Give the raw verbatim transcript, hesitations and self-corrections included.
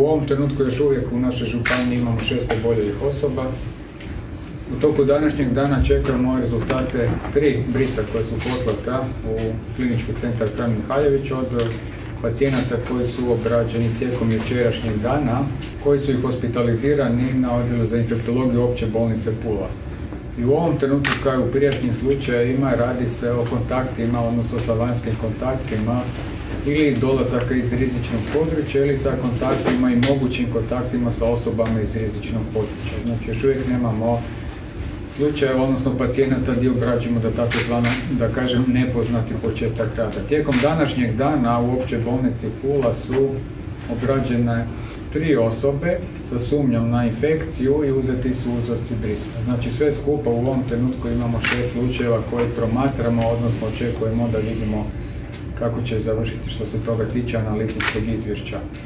ovom trenutku još uvijek u našoj županiji imamo šest oboljelih osoba. U toku današnjeg dana čekamo rezultate tri brisa koje su poslata u klinički centar Fran Mihaljević od pacijenata koji su obrađeni tijekom jučerašnjeg dana, koji su i hospitalizirani na odjelu za infektologiju Opće bolnice Pula. I u ovom trenutku, kao i u prijašnjim slučajevima, radi se o kontaktima, odnosno sa vanjskim kontaktima ili dolazaka iz rizičnog područja ili sa kontaktima i mogućim kontaktima sa osobama iz rizičnog područja. Znači, još uvijek nemamo slučajeva, odnosno pacijenata gdje obrađujemo da tako zvano, da kažem, nepoznati početak rada. Tijekom današnjeg dana u Općoj bolnici Pula su obrađene tri osobe sa sumnjom na infekciju i uzeti su uzorci brisa. Znači, sve skupa u ovom trenutku imamo šest slučajeva koji promatramo, odnosno očekujemo da vidimo kako će završiti što se toga tiče analitičkog izvješća.